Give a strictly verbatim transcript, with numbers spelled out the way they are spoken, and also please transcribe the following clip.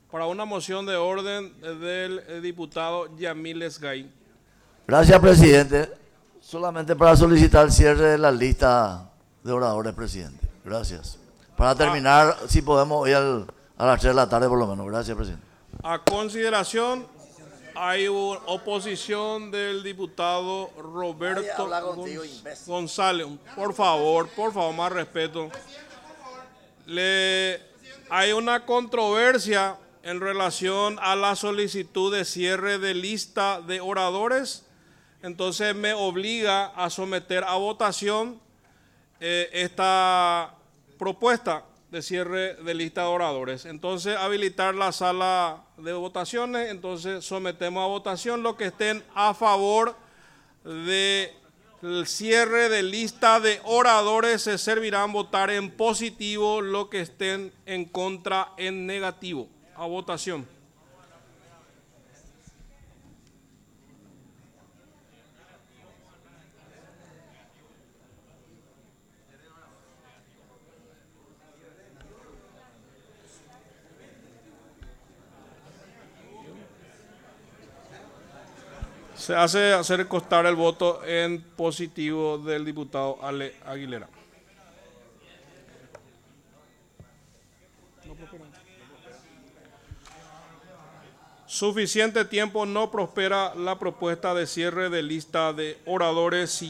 Para una moción de orden del diputado Yamil Esgay. Gracias, presidente. Solamente para solicitar el cierre de la lista de oradores, presidente. Gracias. Para terminar, ah, si podemos ir al, a las tres de la tarde por lo menos. Gracias, presidente. A consideración, hay una oposición del diputado Roberto contigo, González. Por favor, por favor, más respeto. Le, hay una controversia en relación a la solicitud de cierre de lista de oradores. Entonces me obliga a someter a votación eh, esta propuesta de cierre de lista de oradores. Entonces habilitar la sala de votaciones. Entonces sometemos a votación los que estén a favor del cierre de lista de oradores. Se servirán votar en positivo, los que estén en contra en negativo. A votación. Se hace hacer constar el voto en positivo del diputado Ale Aguilera. Suficiente tiempo no prospera la propuesta de cierre de lista de oradores.